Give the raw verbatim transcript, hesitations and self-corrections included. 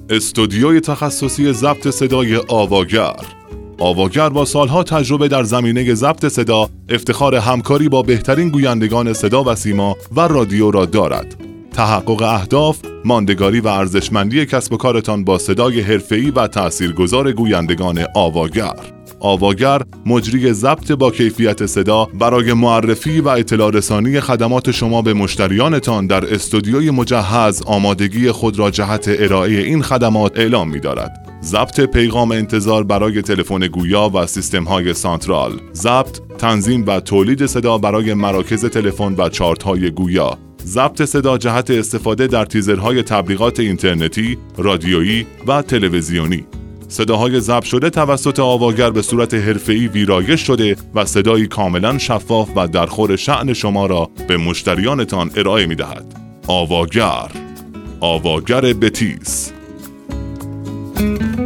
استودیوی تخصصی ضبط صدای آواگر. آواگر با سالها تجربه در زمینه ضبط صدا، افتخار همکاری با بهترین گویندگان صدا و سیما و رادیو را دارد. تحقق اهداف، ماندگاری و ارزشمندی کسب و کارتان با صدای حرفه‌ای و تاثیرگذار گویندگان آواگر. آواگر مجری ضبط با کیفیت صدا برای معرفی و اطلاع رسانی خدمات شما به مشتریانتان در استودیوی مجهز آمادگی خود را جهت ارائه این خدمات اعلام می‌دارد. ضبط پیغام انتظار برای تلفن گویا و سیستم‌های سانترال، ضبط، تنظیم و تولید صدا برای مراکز تلفن و چارت‌های گویا، ضبط صدا جهت استفاده در تیزرهای تبلیغات اینترنتی، رادیویی و تلویزیونی. صداهای ضبط شده توسط آواگر به صورت حرفه‌ای ویرایش شده و صدایی کاملا شفاف و در خور شأن شما را به مشتریانتان ارائه می‌دهد. آواگر، آواگر بتیس.